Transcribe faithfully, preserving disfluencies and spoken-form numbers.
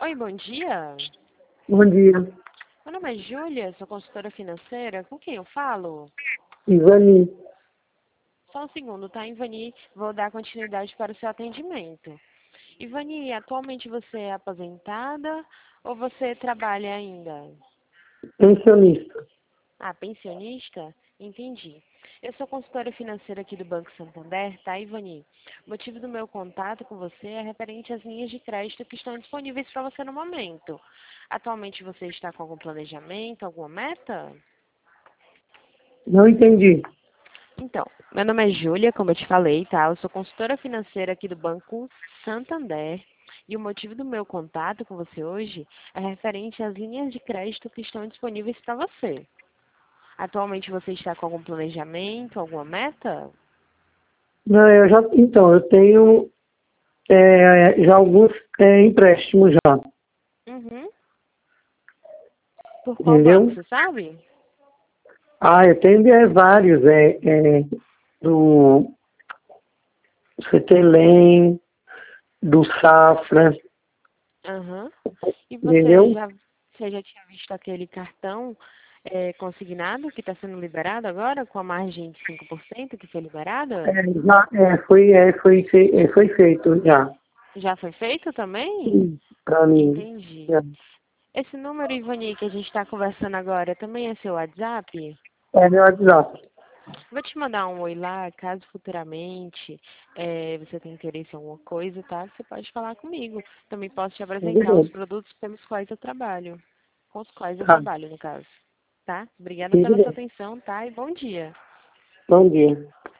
Oi, bom dia. Bom dia, Meu nome é Júlia, sou consultora financeira. Com quem eu falo? Ivani. Só um segundo, tá, Ivani? Vou dar continuidade para o seu atendimento. Ivani, atualmente você é aposentada ou você trabalha ainda? Pensionista. Ah, pensionista? Entendi. Eu sou consultora financeira aqui do Banco Santander, tá, Ivani? O motivo do meu contato com você é referente às linhas de crédito que estão disponíveis para você no momento. Atualmente você está com algum planejamento, alguma meta? Não entendi. Então, meu nome é Júlia, como eu te falei, tá? Eu sou consultora financeira aqui do Banco Santander. E o motivo do meu contato com você hoje é referente às linhas de crédito que estão disponíveis para você. Atualmente você está com algum planejamento, alguma meta? Não, eu já, então, eu tenho é, já alguns é, empréstimos já, Uhum. Por qual banco, entendeu? você sabe? Ah, eu tenho é, vários, é, é, do CETELEM, do Safra, Aham. E você entendeu? já, você já tinha visto aquele cartão é, consignado que está sendo liberado agora, com a margem de cinco por cento que foi liberada? É, já, é, foi, é, foi, fe- é, foi feito já, Já foi feito também? para mim. Entendi. Já. Esse número, Ivani, que a gente está conversando agora, também é seu WhatsApp? É meu WhatsApp. Vou te mandar um oi lá, caso futuramente eh, você tenha interesse em alguma coisa, tá? Você pode falar comigo. Também posso te apresentar os Beleza. produtos pelos quais eu trabalho. Com os quais eu Tá. trabalho, no caso. Tá? Obrigada Tudo pela sua bem. atenção, tá? E bom dia. Bom dia.